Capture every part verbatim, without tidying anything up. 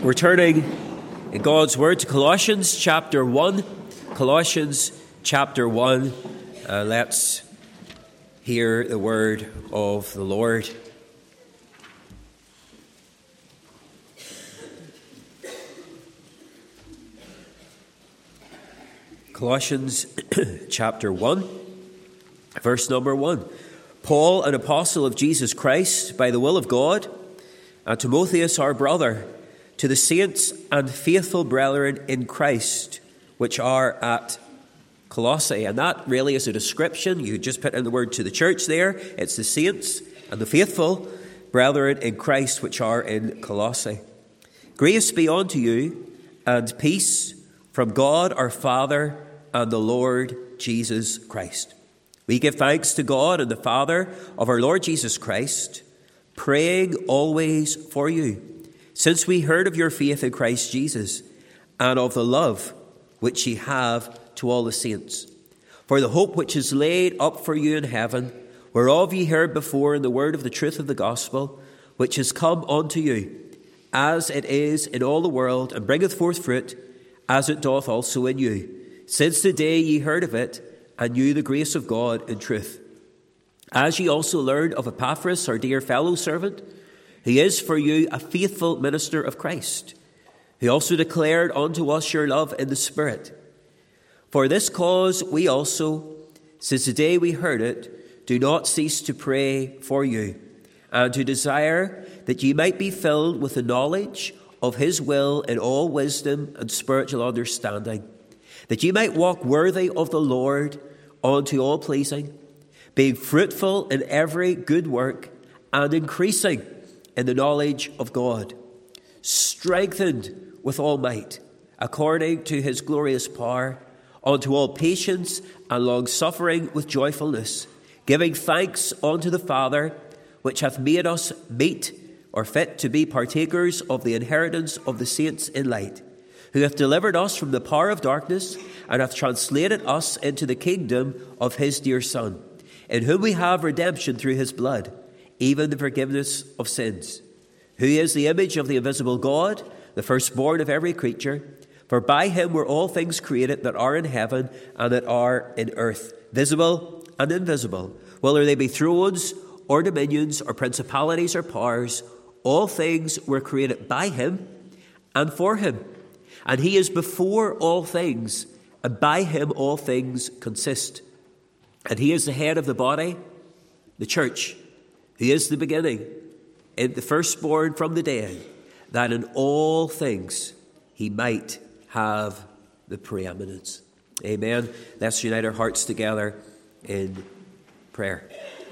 We're turning in God's Word to Colossians chapter one. Colossians chapter one. Uh, let's hear the word of the Lord. Colossians chapter one, verse number one. Paul, an apostle of Jesus Christ, by the will of God, and Timotheus, our brother, to the saints and faithful brethren in Christ, which are at Colossae. And that really is a description. You just put in the word to the church there. It's the saints and the faithful brethren in Christ, which are in Colossae. Grace be unto you and peace from God our Father and the Lord Jesus Christ. We give thanks to God and the Father of our Lord Jesus Christ, praying always for you, since we heard of your faith in Christ Jesus, and of the love which ye have to all the saints, for the hope which is laid up for you in heaven, whereof ye heard before in the word of the truth of the gospel, which is come unto you, as it is in all the world, and bringeth forth fruit, as it doth also in you, since the day ye heard of it, and knew the grace of God in truth. As ye also learned of Epaphras, our dear fellow servant, he is for you a faithful minister of Christ, who also declared unto us your love in the Spirit. For this cause we also, since the day we heard it, do not cease to pray for you, and to desire that ye might be filled with the knowledge of his will in all wisdom and spiritual understanding, that ye might walk worthy of the Lord unto all pleasing, being fruitful in every good work, and increasing in the knowledge of God, strengthened with all might, according to his glorious power, unto all patience and long-suffering with joyfulness, giving thanks unto the Father, which hath made us meet or fit to be partakers of the inheritance of the saints in light, who hath delivered us from the power of darkness, and hath translated us into the kingdom of his dear Son, in whom we have redemption through his blood, even the forgiveness of sins, who is the image of the invisible God, the firstborn of every creature. For by him were all things created that are in heaven and that are in earth, visible and invisible, whether they be thrones or dominions or principalities or powers. All things were created by him and for him. And he is before all things, and by him all things consist. And he is the head of the body, the church. He is the beginning, and the firstborn from the dead, that in all things he might have the preeminence. Amen. Let's unite our hearts together in prayer.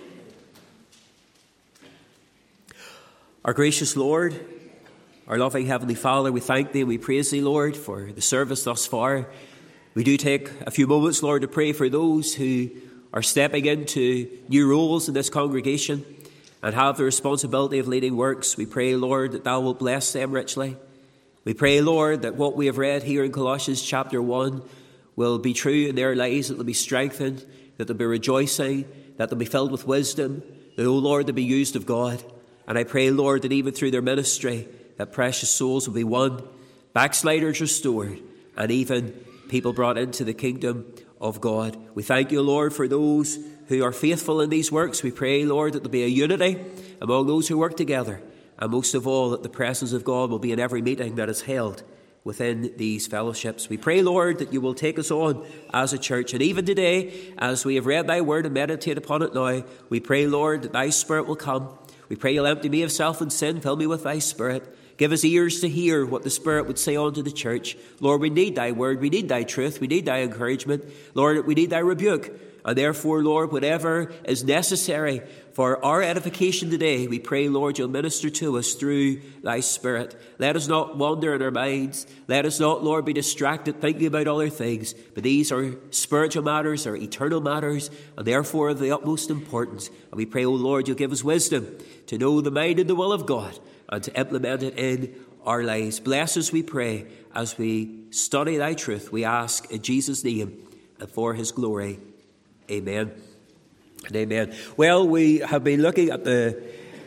Our gracious Lord, our loving Heavenly Father, we thank thee and we praise thee, Lord, for the service thus far. We do take a few moments, Lord, to pray for those who are stepping into new roles in this congregation and have the responsibility of leading works. We pray, Lord, that thou wilt bless them richly. We pray, Lord, that what we have read here in Colossians chapter one will be true in their lives, that they'll be strengthened, that they'll be rejoicing, that they'll be filled with wisdom, that, oh Lord, they'll be used of God. And I pray, Lord, that even through their ministry, that precious souls will be won, backsliders restored, and even people brought into the kingdom of God. We thank you, Lord, for those who are faithful in these works. We pray, Lord, that there be a unity among those who work together, and most of all, that the presence of God will be in every meeting that is held within these fellowships. We pray, Lord, that you will take us on as a church. And even today, as we have read thy word and meditate upon it now, we pray, Lord, that thy Spirit will come. We pray you'll empty me of self and sin, fill me with thy Spirit. Give us ears to hear what the Spirit would say unto the church. Lord, we need thy word, we need thy truth, we need thy encouragement. Lord, we need thy rebuke. And therefore, Lord, whatever is necessary for our edification today, we pray, Lord, you'll minister to us through thy Spirit. Let us not wander in our minds. Let us not, Lord, be distracted thinking about other things. But these are spiritual matters, are eternal matters, and therefore of the utmost importance. And we pray, O Lord, you'll give us wisdom to know the mind and the will of God and to implement it in our lives. Bless us, we pray, as we study thy truth. We ask in Jesus' name and for his glory. Amen and amen. Well, we have been looking at the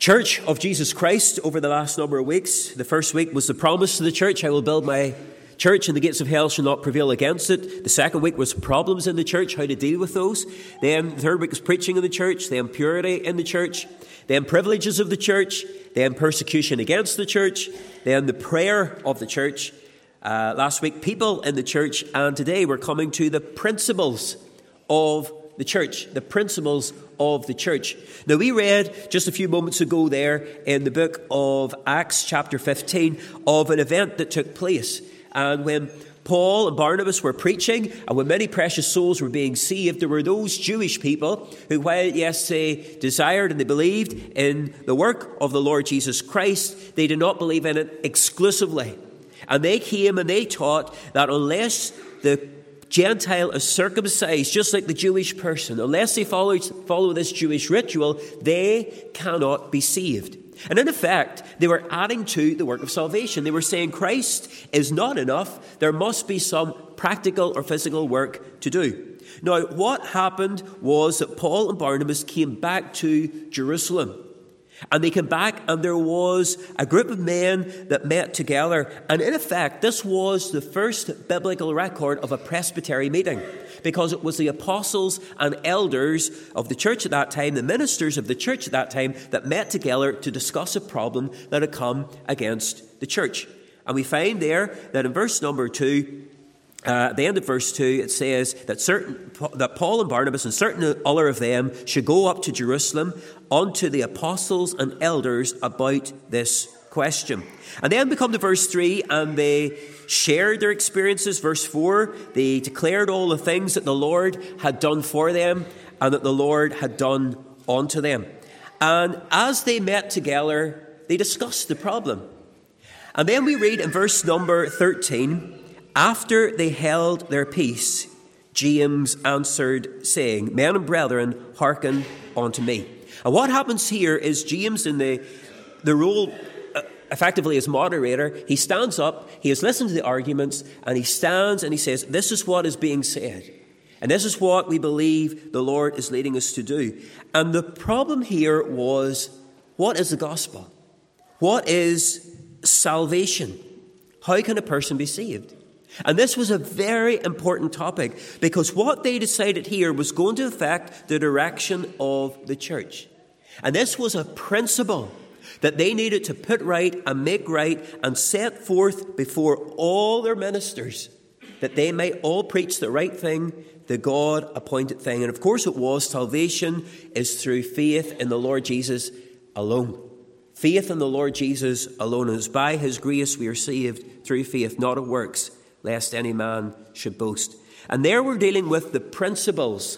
Church of Jesus Christ, over the last number of weeks, the first week was the promise to the church, I will build my church and the gates of hell shall not prevail against it. The second week was problems in the church, how to deal with those. Then the third week was preaching in the church, then purity in the church, then privileges of the church, then persecution against the church, then the prayer of the church. Uh, last week, people in the church, and today we're coming to the principles of the church, the principles of the church. Now, we read just a few moments ago there in the book of Acts chapter fifteen of an event that took place. And when Paul and Barnabas were preaching, and when many precious souls were being saved, there were those Jewish people who, while, yes, they desired and they believed in the work of the Lord Jesus Christ, they did not believe in it exclusively. And they came and they taught that unless the Gentile is circumcised, just like the Jewish person, unless they follow, follow this Jewish ritual, they cannot be saved. And in effect, they were adding to the work of salvation. They were saying Christ is not enough. There must be some practical or physical work to do. Now, what happened was that Paul and Barnabas came back to Jerusalem. And they came back and there was a group of men that met together. And in effect, this was the first biblical record of a presbytery meeting, because it was the apostles and elders of the church at that time, the ministers of the church at that time, that met together to discuss a problem that had come against the church. And we find there that in verse number two, Uh, at the end of verse two, it says that certain that Paul and Barnabas and certain other of them should go up to Jerusalem unto the apostles and elders about this question. And then we come to verse three, and they shared their experiences. Verse four, they declared all the things that the Lord had done for them and that the Lord had done unto them. And as they met together, they discussed the problem. And then we read in verse number thirteen, after they held their peace, James answered, saying, Men and brethren, hearken unto me. And what happens here is James, in the, the role uh, effectively as moderator, he stands up, he has listened to the arguments, and he stands and he says, this is what is being said. And this is what we believe the Lord is leading us to do. And the problem here was, what is the gospel? What is salvation? How can a person be saved? And this was a very important topic, because what they decided here was going to affect the direction of the church. And this was a principle that they needed to put right and make right and set forth before all their ministers, that they might all preach the right thing, the God-appointed thing. And of course it was, salvation is through faith in the Lord Jesus alone. Faith in the Lord Jesus alone. And it's by his grace we are saved through faith, not of works, lest any man should boast. And there we're dealing with the principles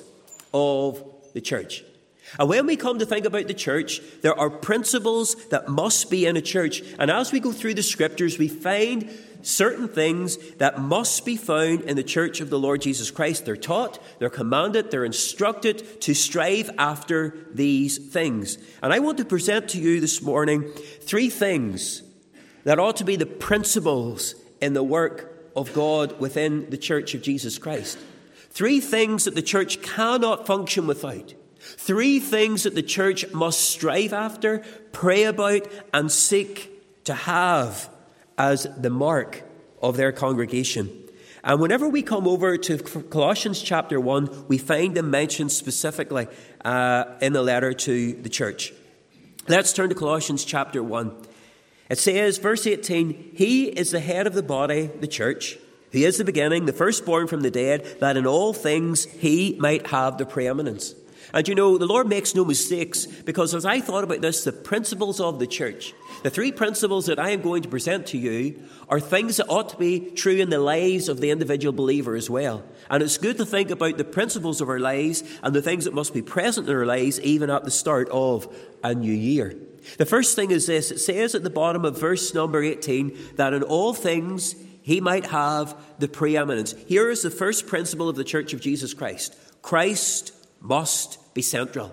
of the church. And when we come to think about the church, there are principles that must be in a church. And as we go through the scriptures, we find certain things that must be found in the church of the Lord Jesus Christ. They're taught, they're commanded, they're instructed to strive after these things. And I want to present to you this morning three things that ought to be the principles in the work of God within the church of Jesus Christ. Three things that the church cannot function without. Three things that the church must strive after, pray about, and seek to have as the mark of their congregation. And whenever we come over to Colossians chapter one, we find them mentioned specifically uh, in the letter to the church. Let's turn to Colossians chapter one. It says, verse eighteen, He is the head of the body, the church. He is the beginning, the firstborn from the dead, that in all things he might have the preeminence. And you know, the Lord makes no mistakes, because as I thought about this, the principles of the church, the three principles that I am going to present to you, are things that ought to be true in the lives of the individual believer as well. And it's good to think about the principles of our lives and the things that must be present in our lives even at the start of a new year. The first thing is this. It says at the bottom of verse number eighteen that in all things he might have the preeminence. Here is the first principle of the Church of Jesus Christ. Christ must be central.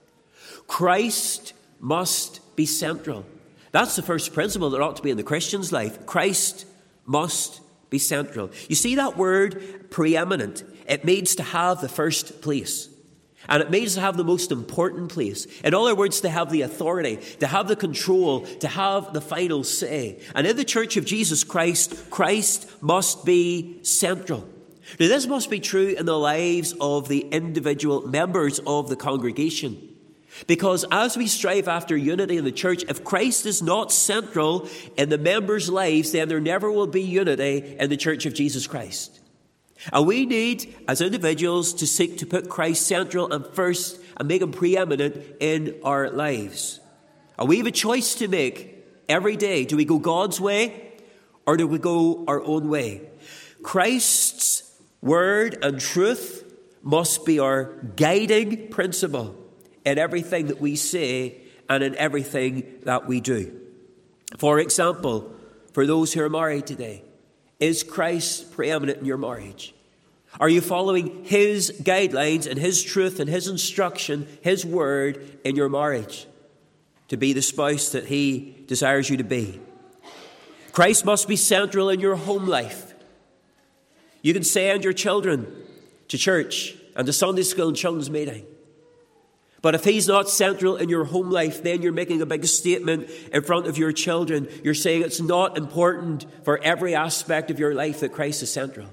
Christ must be central. That's the first principle that ought to be in the Christian's life. Christ must be central. You see that word preeminent? It means to have the first place. And it means to have the most important place. In other words, to have the authority, to have the control, to have the final say. And in the Church of Jesus Christ, Christ must be central. Now, this must be true in the lives of the individual members of the congregation. Because as we strive after unity in the church, if Christ is not central in the members' lives, then there never will be unity in the Church of Jesus Christ. And we need, as individuals, to seek to put Christ central and first and make him preeminent in our lives. And we have a choice to make every day. Do we go God's way or do we go our own way? Christ's word and truth must be our guiding principle in everything that we say and in everything that we do. For example, for those who are married today, is Christ preeminent in your marriage? Are you following his guidelines and his truth and his instruction, his word in your marriage to be the spouse that he desires you to be? Christ must be central in your home life. You can send your children to church and to Sunday school and children's meeting. But if he's not central in your home life, then you're making a big statement in front of your children. You're saying it's not important for every aspect of your life that Christ is central.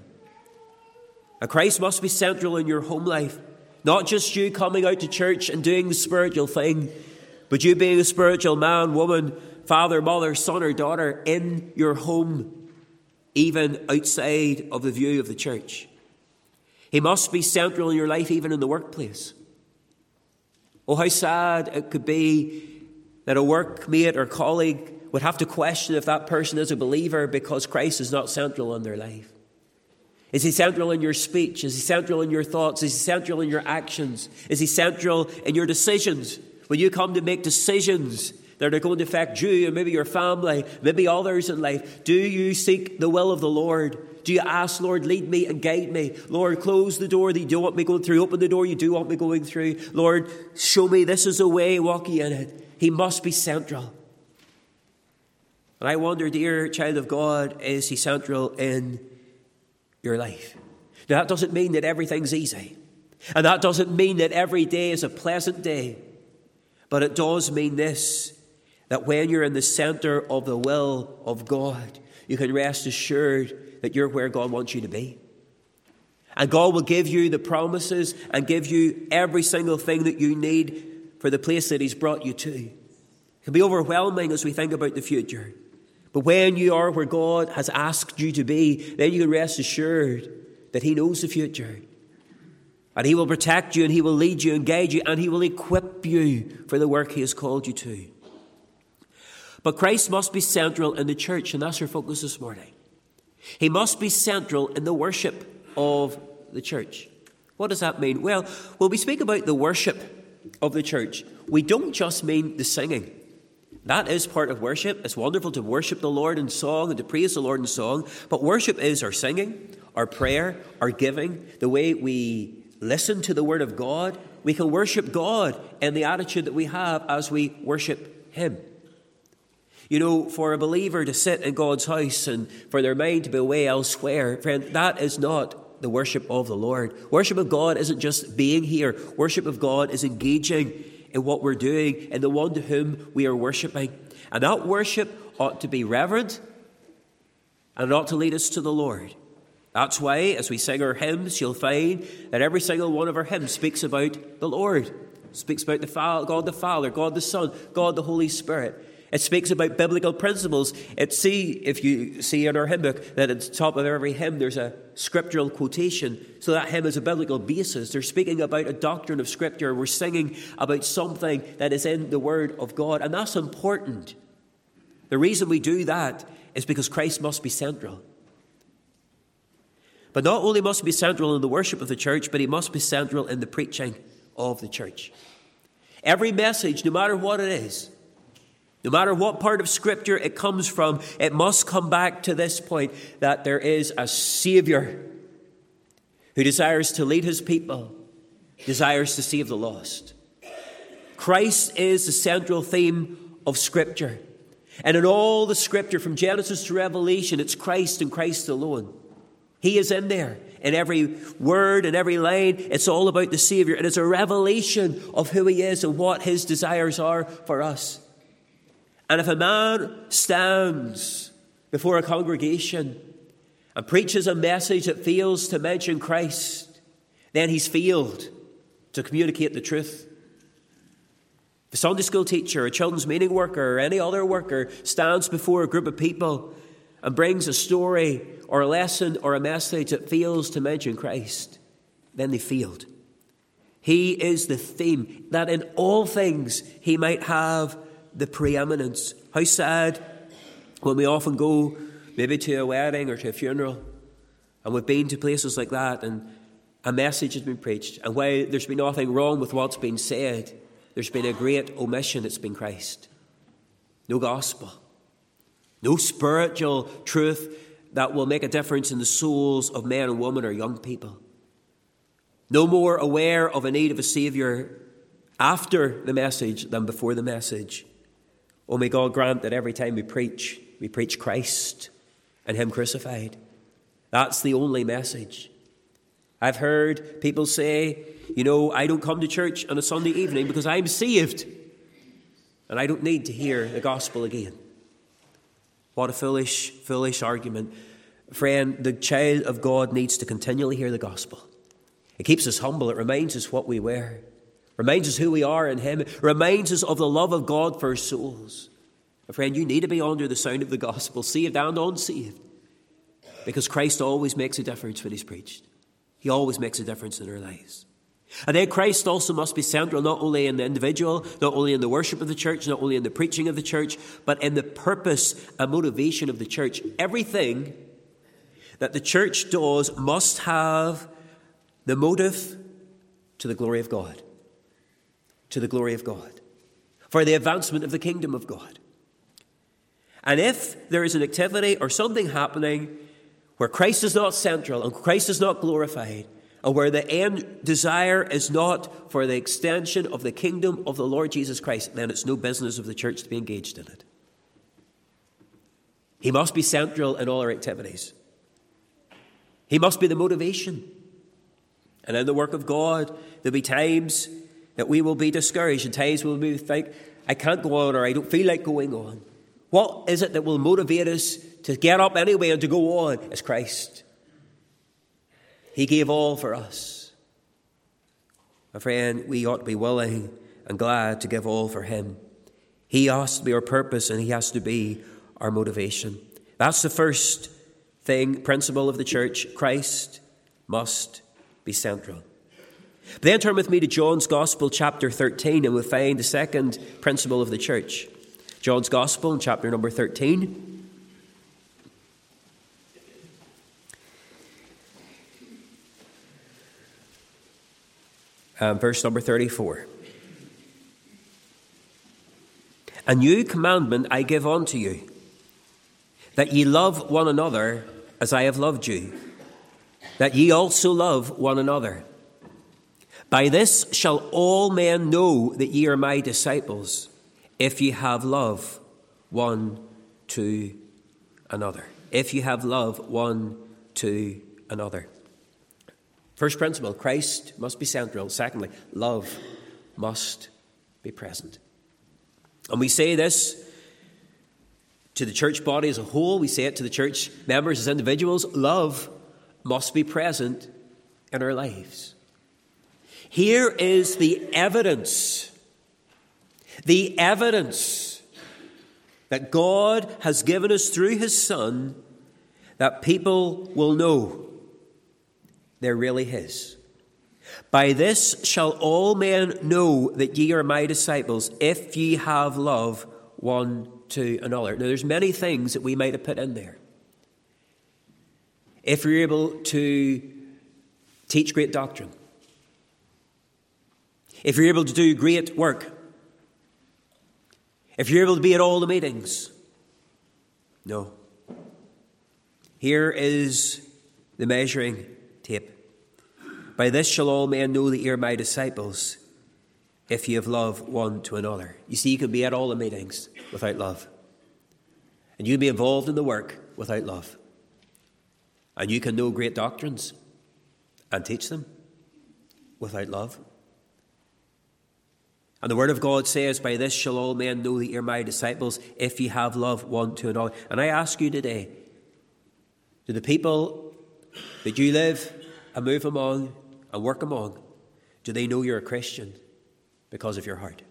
And Christ must be central in your home life. Not just you coming out to church and doing the spiritual thing, but you being a spiritual man, woman, father, mother, son or daughter in your home, even outside of the view of the church. He must be central in your life, even in the workplace. Oh, how sad it could be that a workmate or colleague would have to question if that person is a believer because Christ is not central in their life. Is he central in your speech? Is he central in your thoughts? Is he central in your actions? Is he central in your decisions? When you come to make decisions that are going to affect you and maybe your family, maybe others in life, do you seek the will of the Lord? Do you ask, Lord, lead me and guide me? Lord, close the door that you don't want me going through. Open the door you do want me going through. Lord, show me this is the way, walk ye in it. He must be central. And I wonder, dear child of God, is he central in your life? Now, that doesn't mean that everything's easy. And that doesn't mean that every day is a pleasant day. But it does mean this, that when you're in the center of the will of God, you can rest assured that you're where God wants you to be. And God will give you the promises and give you every single thing that you need for the place that he's brought you to. It can be overwhelming as we think about the future. But when you are where God has asked you to be, then you can rest assured that he knows the future. And he will protect you and he will lead you and guide you and he will equip you for the work he has called you to. But Christ must be central in the church, and that's our focus this morning. He must be central in the worship of the church. What does that mean? Well, when we speak about the worship of the church, we don't just mean the singing. That is part of worship. It's wonderful to worship the Lord in song and to praise the Lord in song. But worship is our singing, our prayer, our giving, the way we listen to the Word of God. We can worship God in the attitude that we have as we worship him. You know, for a believer to sit in God's house and for their mind to be away elsewhere, friend, that is not the worship of the Lord. Worship of God isn't just being here. Worship of God is engaging in what we're doing and the one to whom we are worshipping. And that worship ought to be reverent and it ought to lead us to the Lord. That's why, as we sing our hymns, you'll find that every single one of our hymns speaks about the Lord. Speaks about the Fa- God the Father, God the Son, God the Holy Spirit. It speaks about biblical principles. It see, if you see in our hymn book, that at the top of every hymn there's a scriptural quotation. So that hymn is a biblical basis. They're speaking about a doctrine of Scripture. We're singing about something that is in the Word of God. And that's important. The reason we do that is because Christ must be central. But not only must he be central in the worship of the church, but he must be central in the preaching of the church. Every message, no matter what it is, no matter what part of Scripture it comes from, it must come back to this point, that there is a Saviour who desires to lead his people, desires to save the lost. Christ is the central theme of Scripture. And in all the Scripture, from Genesis to Revelation, it's Christ and Christ alone. He is in there. in every word, in every line, it's all about the Saviour. It is a revelation of who he is and what his desires are for us. And if a man stands before a congregation and preaches a message that fails to mention Christ, then he's failed to communicate the truth. If a Sunday school teacher, a children's meeting worker, or any other worker stands before a group of people and brings a story or a lesson or a message that fails to mention Christ, then they failed. He is the theme, that in all things he might have the preeminence. How sad when we often go maybe to a wedding or to a funeral, and we've been to places like that, and a message has been preached, and while there's been nothing wrong with what's been said, there's been a great omission. It's been Christ. No gospel. No spiritual truth that will make a difference in the souls of men and women or young people. No more aware of a need of a Saviour after the message than before the message. Oh, may God grant that every time we preach, we preach Christ and him crucified. That's the only message. I've heard people say, you know, I don't come to church on a Sunday evening because I'm saved and I don't need to hear the gospel again. What a foolish, foolish argument. Friend, the child of God needs to continually hear the gospel. It keeps us humble. It reminds us what we were. Reminds us who we are in him. It reminds us of the love of God for our souls. And friend, you need to be under the sound of the gospel, saved and unsaved. Because Christ always makes a difference when he's preached. He always makes a difference in our lives. And then Christ also must be central, not only in the individual, not only in the worship of the church, not only in the preaching of the church, but in the purpose and motivation of the church. Everything that the church does must have the motive to the glory of God. To the glory of God. For the advancement of the kingdom of God. And if there is an activity or something happening where Christ is not central and Christ is not glorified, and where the end desire is not for the extension of the kingdom of the Lord Jesus Christ, then it's no business of the church to be engaged in it. He must be central in all our activities. He must be the motivation. And in the work of God, there'll be times that we will be discouraged, and times we'll be think, I can't go on, or I don't feel like going on. What is it that will motivate us to get up anyway and to go on? It's Christ. He gave all for us. My friend, we ought to be willing and glad to give all for him. He has to be our purpose and he has to be our motivation. That's the first thing, principle of the church. Christ must be central. But then turn with me to John's Gospel, chapter thirteen, and we'll find the second principle of the church. John's Gospel, chapter number thirteen. Um, verse number thirty-four. A new commandment I give unto you, that ye love one another as I have loved you, that ye also love one another. By this shall all men know that ye are my disciples, if ye have love one to another. If ye have love one to another. First principle, Christ must be central. Secondly, love must be present. And we say this to the church body as a whole. We say it to the church members as individuals. Love must be present in our lives. Here is the evidence, the evidence that God has given us through his Son, that people will know they're really his. By this shall all men know that ye are my disciples, if ye have love one to another. Now, there's many things that we might have put in there. If you're able to teach great doctrine, if you're able to do great work, if you're able to be at all the meetings, no. Here is the measuring tape. By this shall all men know that ye are my disciples, if ye have love one to another. You see, you can be at all the meetings without love. And you can be involved in the work without love. And you can know great doctrines. and teach them without love. And the Word of God says, by this shall all men know that you're my disciples, if ye have love one to another. And I ask you today, do the people that you live and move among and work among, do they know you're a Christian because of your heart?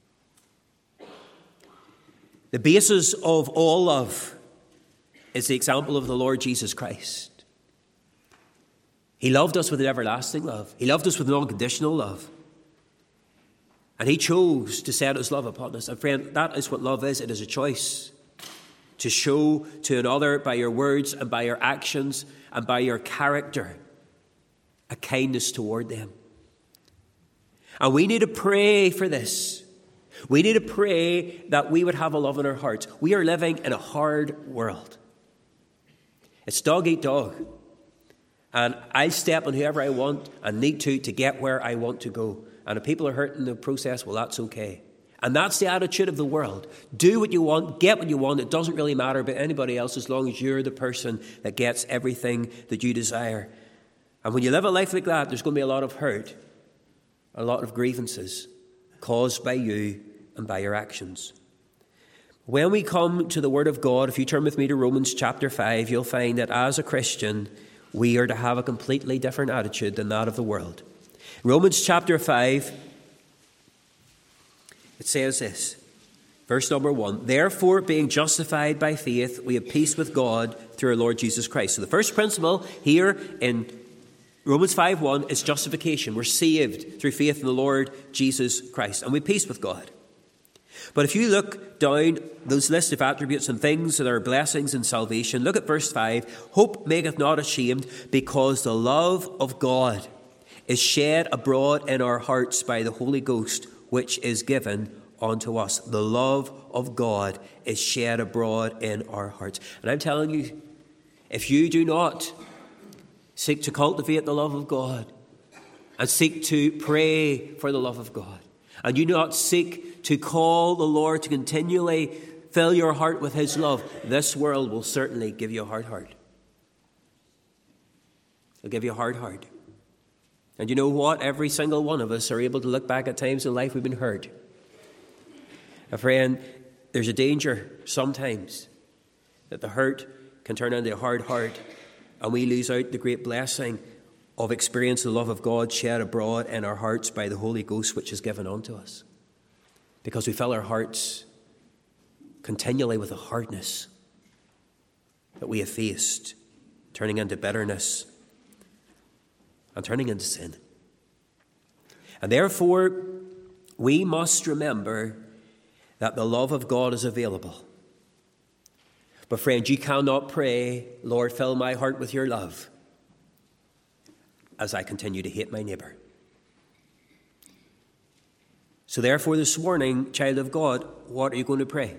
The basis of all love is the example of the Lord Jesus Christ. He loved us with an everlasting love. He loved us with an unconditional love. And he chose to set his love upon us. And friend, that is what love is. It is a choice to show to another by your words and by your actions and by your character a kindness toward them. And we need to pray for this. We need to pray that we would have a love in our hearts. We are living in a hard world. It's dog eat dog. And I step on whoever I want and need to to get where I want to go. And if people are hurt in the process, well, that's okay. And that's the attitude of the world. Do what you want, get what you want. It doesn't really matter about anybody else as long as you're the person that gets everything that you desire. And when you live a life like that, there's going to be a lot of hurt, a lot of grievances caused by you and by your actions. When we come to the Word of God, if you turn with me to Romans chapter five, you'll find that as a Christian, we are to have a completely different attitude than that of the world. Romans chapter five, it says this, verse number one, therefore, being justified by faith, we have peace with God through our Lord Jesus Christ. So the first principle here in Romans five one is justification. We're saved through faith in the Lord Jesus Christ, and we have peace with God. But if you look down those list of attributes and things that are blessings in salvation, look at verse five, hope maketh not ashamed, because the love of God is shed abroad in our hearts by the Holy Ghost, which is given unto us. The love of God is shed abroad in our hearts. And I'm telling you, if you do not seek to cultivate the love of God and seek to pray for the love of God, and you do not seek to call the Lord to continually fill your heart with his love, this world will certainly give you a hard heart. It'll give you a hard heart. And you know what? Every single one of us are able to look back at times in life we've been hurt. A friend, there's a danger sometimes that the hurt can turn into a hard heart and we lose out the great blessing of experiencing the love of God shed abroad in our hearts by the Holy Ghost, which is given unto us. Because we fill our hearts continually with a hardness that we have faced, turning into bitterness and turning into sin. And therefore, we must remember that the love of God is available. But friend, you cannot pray, Lord, fill my heart with your love, as I continue to hate my neighbour. So therefore, this morning, child of God, what are you going to pray?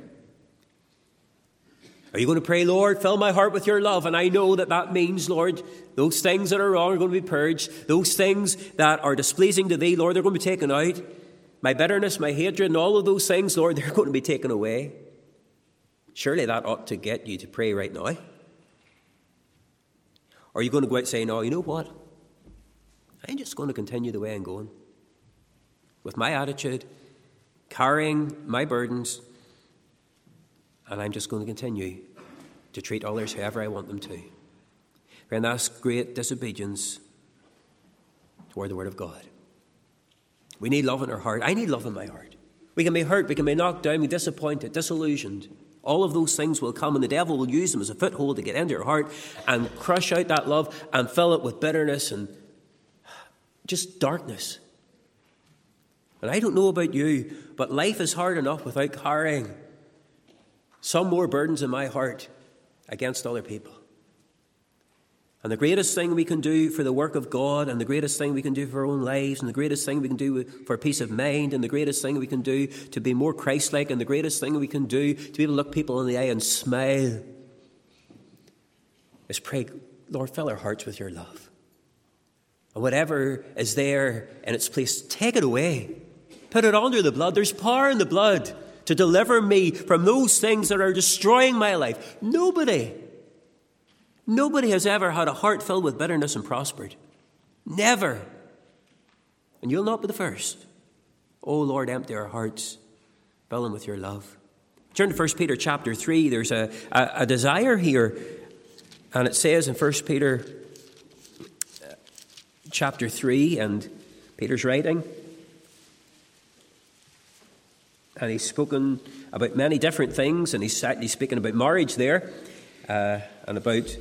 Are you going to pray, Lord, fill my heart with your love? And I know that that means, Lord, those things that are wrong are going to be purged. Those things that are displeasing to thee, Lord, they're going to be taken out. My bitterness, my hatred, and all of those things, Lord, they're going to be taken away. Surely that ought to get you to pray right now. Or are you going to go out saying, no, you know what? I'm just going to continue the way I'm going. With my attitude, carrying my burdens, and I'm just going to continue to treat others however I want them to. Friend, that's great disobedience toward the Word of God. We need love in our heart. I need love in my heart. We can be hurt, we can be knocked down, we can be disappointed, disillusioned. All of those things will come, and the devil will use them as a foothold to get into your heart and crush out that love and fill it with bitterness and just darkness. And I don't know about you, but life is hard enough without carrying some more burdens in my heart against other people. And the greatest thing we can do for the work of God, and the greatest thing we can do for our own lives, and the greatest thing we can do for peace of mind, and the greatest thing we can do to be more Christ-like, and the greatest thing we can do to be able to look people in the eye and smile, is pray, Lord, fill our hearts with your love. And whatever is there in its place, take it away. Put it under the blood. There's power in the blood to deliver me from those things that are destroying my life. Nobody, nobody has ever had a heart filled with bitterness and prospered. Never. And you'll not be the first. Oh, Lord, empty our hearts. Fill them with your love. Turn to First Peter chapter three. There's a, a, a desire here. And it says in First Peter chapter three, and Peter's writing, and he's spoken about many different things, and he's certainly speaking about marriage there, uh, and about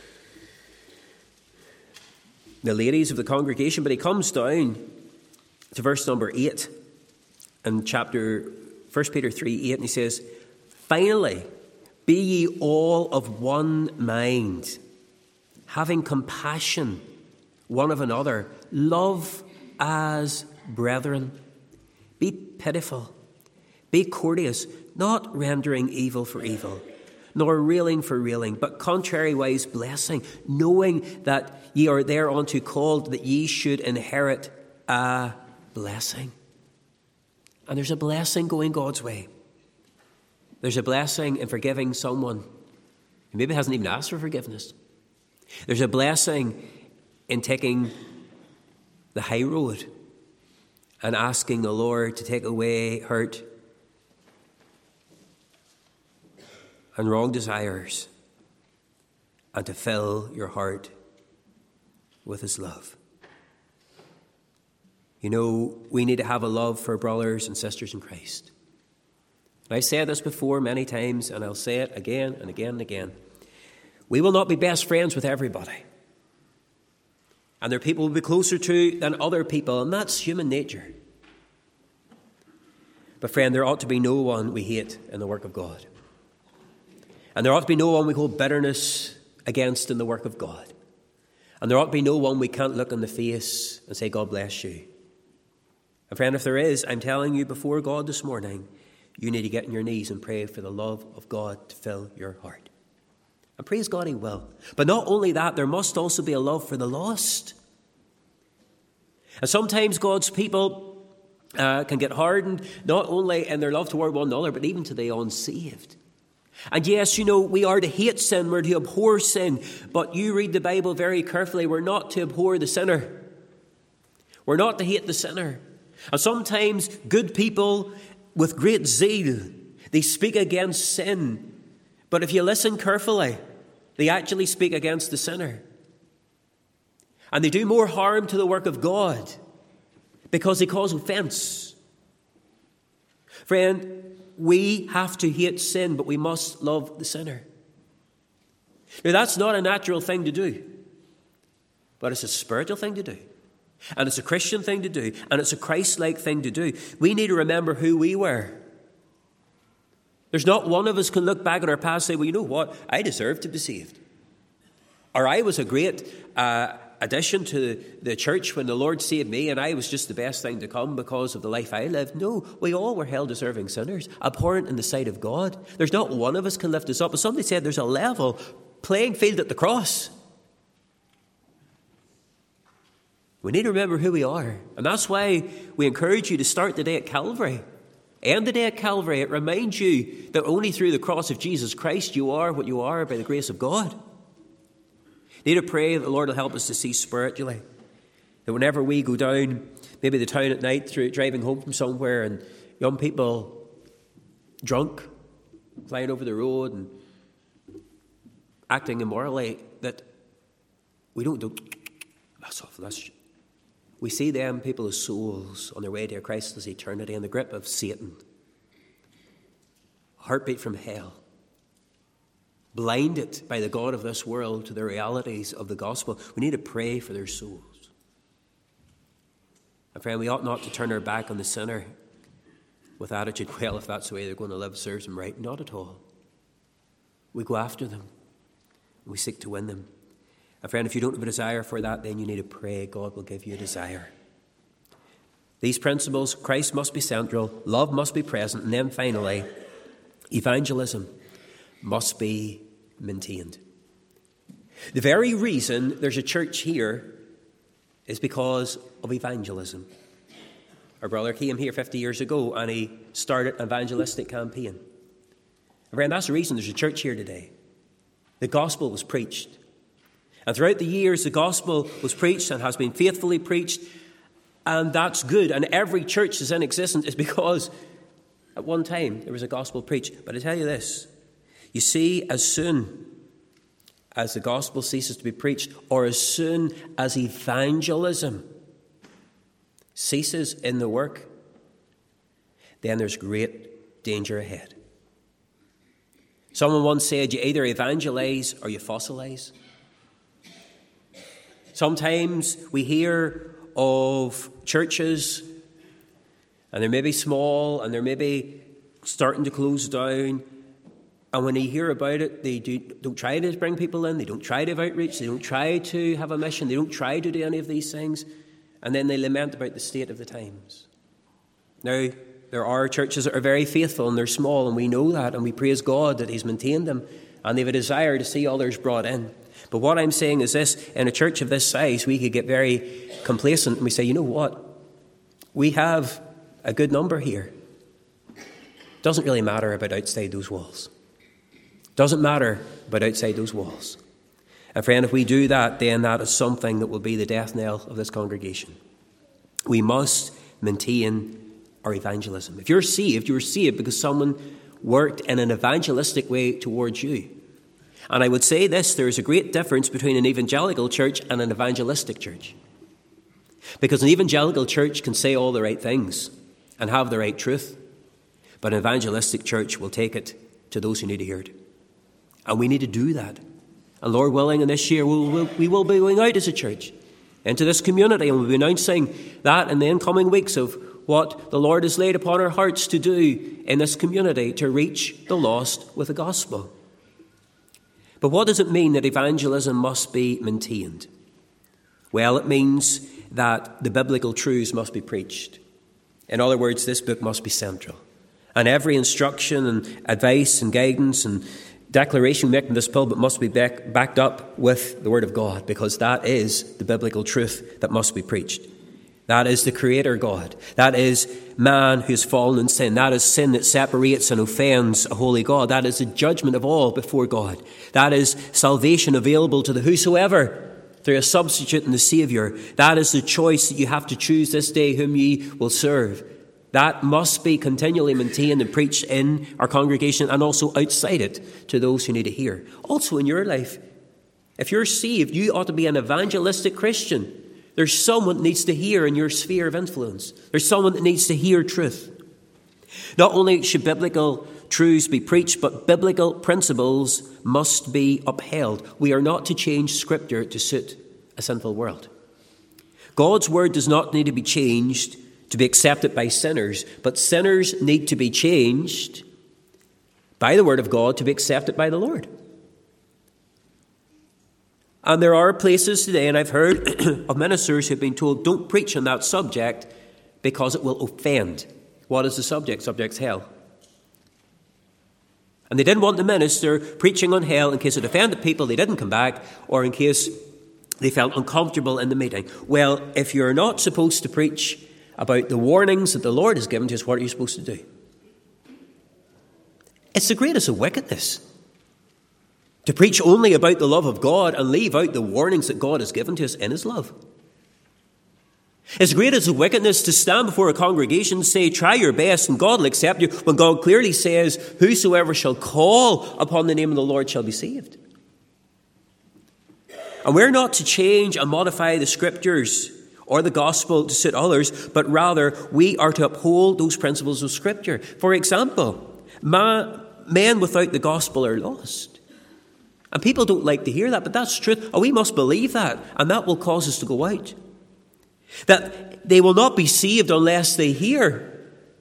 the ladies of the congregation. But he comes down to verse number eight in chapter First Peter three, eight, and he says, "Finally, be ye all of one mind, having compassion one of another, love as brethren. Be pitiful, be courteous, not rendering evil for evil, nor railing for railing, but contrariwise blessing, knowing that ye are thereunto called, that ye should inherit a blessing." And there's a blessing going God's way. There's a blessing in forgiving someone who maybe hasn't even asked for forgiveness. There's a blessing in taking the high road and asking the Lord to take away hurt and wrong desires and to fill your heart with his love. You know, we need to have a love for brothers and sisters in Christ. And I've said this before many times, and I'll say it again and again and again. We will not be best friends with everybody. And there are people we'll be closer to than other people, and that's human nature. But friend, there ought to be no one we hate in the work of God. And there ought to be no one we hold bitterness against in the work of God. And there ought to be no one we can't look in the face and say, "God bless you." And friend, if there is, I'm telling you before God this morning, you need to get on your knees and pray for the love of God to fill your heart. And praise God, he will. But not only that, there must also be a love for the lost. And sometimes God's people uh, can get hardened, not only in their love toward one another, but even to the unsaved. And yes, you know, we are to hate sin, we're to abhor sin. But you read the Bible very carefully, we're not to abhor the sinner. We're not to hate the sinner. And sometimes good people with great zeal, they speak against sin. But if you listen carefully, they actually speak against the sinner. And they do more harm to the work of God because they cause offense. Friend, we have to hate sin, but we must love the sinner. Now, that's not a natural thing to do, but it's a spiritual thing to do. And it's a Christian thing to do. And it's a Christ-like thing to do. We need to remember who we were. There's not one of us can look back at our past and say, "Well, you know what? I deserve to be saved." Or I was a great uh, addition to the church when the Lord saved me, and I was just the best thing to come because of the life I lived. No, we all were hell-deserving sinners, abhorrent in the sight of God. There's not one of us can lift us up. As somebody said, there's a level playing field at the cross. We need to remember who we are. And that's why we encourage you to start the day at Calvary. End the day at Calvary. It reminds you that only through the cross of Jesus Christ you are what you are by the grace of God. You need to pray that the Lord will help us to see spiritually. That whenever we go down, maybe the town at night, through driving home from somewhere, and young people drunk, flying over the road and acting immorally, that we don't do, that's awful, that's we see them people as souls on their way to a Christless eternity in the grip of Satan. Heartbeat from hell. Blinded by the God of this world to the realities of the gospel. We need to pray for their souls. And friend, we ought not to turn our back on the sinner with attitude, well, if that's the way they're going to live, serves them right. Not at all. We go after them. We seek to win them. And friend, if you don't have a desire for that, then you need to pray. God will give you a desire. These principles, Christ must be central, love must be present, and then finally, evangelism must be maintained. The very reason there's a church here is because of evangelism. Our brother came here fifty years ago and he started an evangelistic campaign. And friend, that's the reason there's a church here today. The gospel was preached. And throughout the years, the gospel was preached and has been faithfully preached, and that's good. And every church that's in existence is because at one time there was a gospel preached. But I tell you this, you see, as soon as the gospel ceases to be preached, or as soon as evangelism ceases in the work, then there's great danger ahead. Someone once said, you either evangelize or you fossilize. Sometimes we hear of churches, and they're maybe small, and they're maybe starting to close down. And when you hear about it, they do, don't try to bring people in. They don't try to have outreach. They don't try to have a mission. They don't try to do any of these things. And then they lament about the state of the times. Now, there are churches that are very faithful, and they're small, and we know that, and we praise God that he's maintained them, and they have a desire to see others brought in. But what I'm saying is this, in a church of this size, we could get very complacent, and we say, you know what? We have a good number here. Doesn't really matter about outside those walls. Doesn't matter about outside those walls. And friend, if we do that, then that is something that will be the death knell of this congregation. We must maintain our evangelism. If you're saved, you're saved because someone worked in an evangelistic way towards you. And I would say this, there is a great difference between an evangelical church and an evangelistic church. Because an evangelical church can say all the right things and have the right truth, but an evangelistic church will take it to those who need to hear it. And we need to do that. And Lord willing, in this year, we'll, we'll, we will be going out as a church into this community, and we'll be announcing that in the incoming weeks of what the Lord has laid upon our hearts to do in this community to reach the lost with the gospel. But what does it mean that evangelism must be maintained? Well, it means that the biblical truths must be preached. In other words, this book must be central. And every instruction and advice and guidance and declaration made in this pulpit must be back, backed up with the Word of God, because that is the biblical truth that must be preached. That is the Creator God. That is man who has fallen in sin. That is sin that separates and offends a holy God. That is the judgment of all before God. That is salvation available to the whosoever through a substitute and the Saviour. That is the choice that you have to choose this day whom ye will serve. That must be continually maintained and preached in our congregation and also outside it to those who need to hear. Also in your life, if you're saved, you ought to be an evangelistic Christian. There's someone that needs to hear in your sphere of influence. There's someone that needs to hear truth. Not only should biblical truths be preached, but biblical principles must be upheld. We are not to change Scripture to suit a sinful world. God's word does not need to be changed to be accepted by sinners, but sinners need to be changed by the word of God to be accepted by the Lord. And there are places today, and I've heard of ministers who've been told, don't preach on that subject because it will offend. What is the subject? Subject's hell. And they didn't want the minister preaching on hell in case it offended people, they didn't come back, or in case they felt uncomfortable in the meeting. Well, if you're not supposed to preach about the warnings that the Lord has given to us, what are you supposed to do? It's the greatest of wickedness to preach only about the love of God and leave out the warnings that God has given to us in his love. It's great as a wickedness to stand before a congregation and say, try your best and God will accept you, when God clearly says, whosoever shall call upon the name of the Lord shall be saved. And we're not to change and modify the Scriptures or the gospel to suit others, but rather we are to uphold those principles of Scripture. For example, ma- men without the gospel are lost. And people don't like to hear that, but that's truth. And we must believe that, and that will cause us to go out. That they will not be saved unless they hear.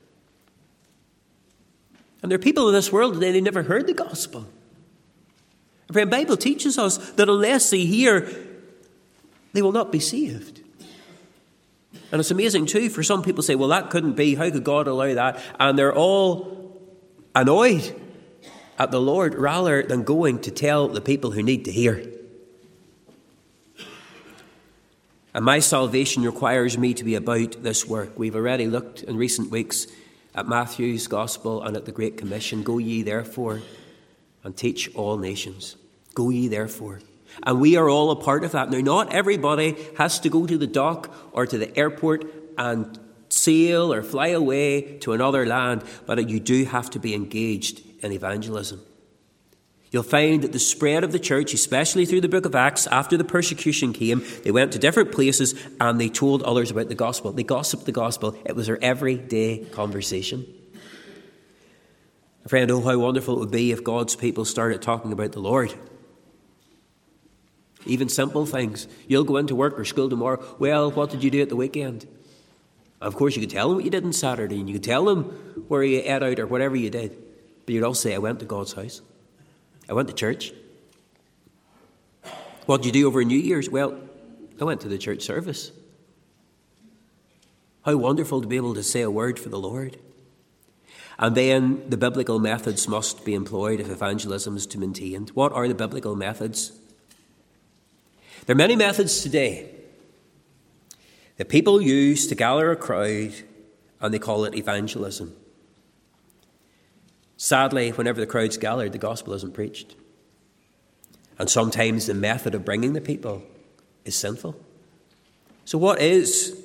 And there are people in this world today, they never heard the gospel. The Bible teaches us that unless they hear, they will not be saved. And it's amazing too, for some people say, well, that couldn't be. How could God allow that? And they're all annoyed at the Lord rather than going to tell the people who need to hear. And my salvation requires me to be about this work. We've already looked in recent weeks at Matthew's Gospel and at the Great Commission. Go ye therefore and teach all nations. Go ye therefore. And we are all a part of that. Now, not everybody has to go to the dock or to the airport and sail or fly away to another land, but you do have to be engaged in evangelism. You'll find that the spread of the church, especially through the book of Acts, after the persecution came, they went to different places and they told others about the gospel. They gossiped the gospel. It was their everyday conversation. Friend, oh, how wonderful it would be if God's people started talking about the Lord. Even simple things. You'll go into work or school tomorrow. Well, what did you do at the weekend? Of course, you could tell them what you did on Saturday, and you could tell them where you ate out or whatever you did. But you'd also say, I went to God's house. I went to church. What did you do over New Year's? Well, I went to the church service. How wonderful to be able to say a word for the Lord. And then the biblical methods must be employed if evangelism is to be maintained. What are the biblical methods? There are many methods today that people use to gather a crowd, and they call it evangelism. Sadly, whenever the crowd's gathered, the gospel isn't preached. And sometimes the method of bringing the people is sinful. So what is,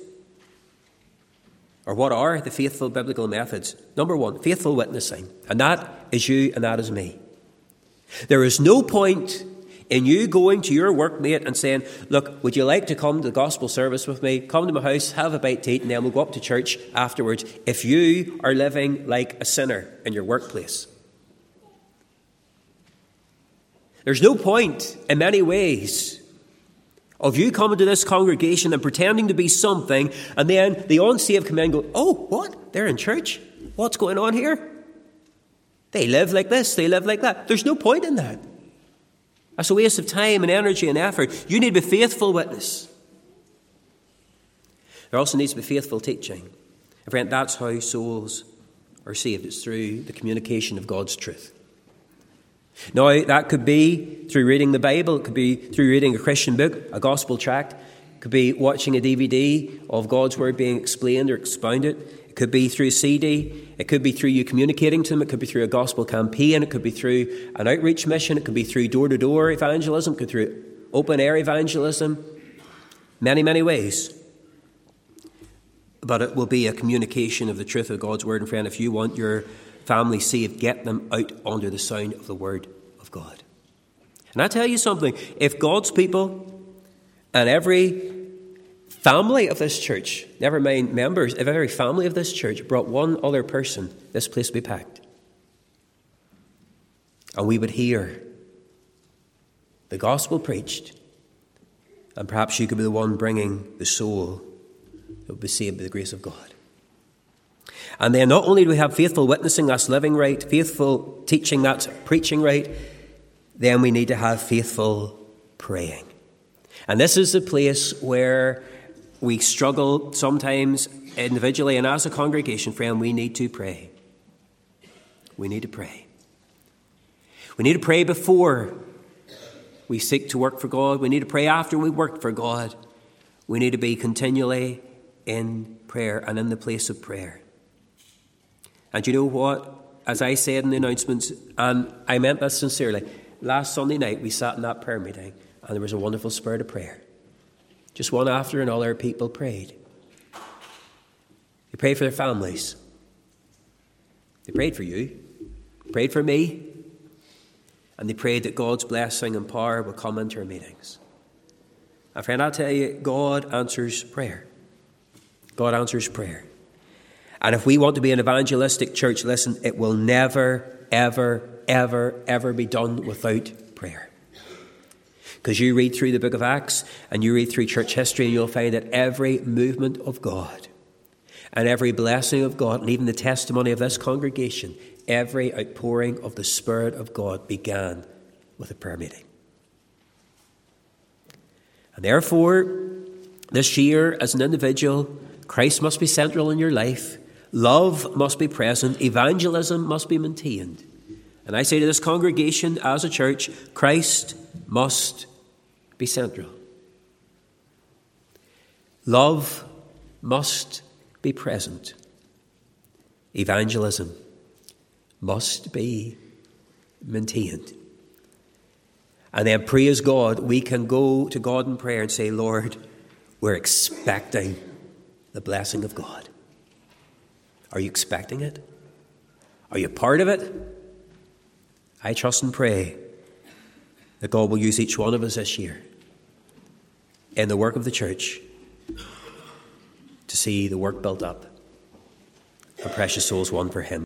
or what are the faithful biblical methods? Number one, faithful witnessing. And that is you and that is me. There is no point in you going to your workmate and saying, look, would you like to come to the gospel service with me? Come to my house, have a bite to eat, and then we'll go up to church afterwards, if you are living like a sinner in your workplace. There's no point, in many ways, of you coming to this congregation and pretending to be something, and then the unsaved come in and go, oh, what? They're in church? What's going on here? They live like this, they live like that. There's no point in that. That's a waste of time and energy and effort. You need to be faithful witness. There also needs to be faithful teaching. And friend, that's how souls are saved. It's through the communication of God's truth. Now, that could be through reading the Bible. It could be through reading a Christian book, a gospel tract. It could be watching a D V D of God's word being explained or expounded. It could be through a C D. It could be through you communicating to them. It could be through a gospel campaign. It could be through an outreach mission. It could be through door-to-door evangelism. It could be through open-air evangelism. Many, many ways. But it will be a communication of the truth of God's word. And friend, if you want your family saved, get them out under the sound of the word of God. And I tell you something, if God's people and every family of this church, never mind members, if every family of this church brought one other person, this place would be packed. And we would hear the gospel preached, and perhaps you could be the one bringing the soul that would be saved by the grace of God. And then not only do we have faithful witnessing, that's living right, faithful teaching, that's preaching right, then we need to have faithful praying. And this is the place where we struggle sometimes individually and as a congregation, friend, we need to pray. We need to pray. We need to pray before we seek to work for God. We need to pray after we work for God. We need to be continually in prayer and in the place of prayer. And you know what? As I said in the announcements, and I meant that sincerely, last Sunday night we sat in that prayer meeting and there was a wonderful spirit of prayer. Just one after another, people prayed. They prayed for their families. They prayed for you. They prayed for me. And they prayed that God's blessing and power will come into our meetings. And friend, I'll tell you, God answers prayer. God answers prayer. And if we want to be an evangelistic church, listen, it will never, ever, ever, ever be done without prayer. Because you read through the book of Acts and you read through church history and you'll find that every movement of God and every blessing of God and even the testimony of this congregation, every outpouring of the Spirit of God began with a prayer meeting. And therefore, this year as an individual, Christ must be central in your life. Love must be present. Evangelism must be maintained. And I say to this congregation as a church, Christ must be central. Love must be present. Evangelism must be maintained. And then, praise God, we can go to God in prayer and say, Lord, we're expecting the blessing of God. Are you expecting it? Are you part of it? I trust and pray that God will use each one of us this year in the work of the church to see the work built up and precious souls won for him.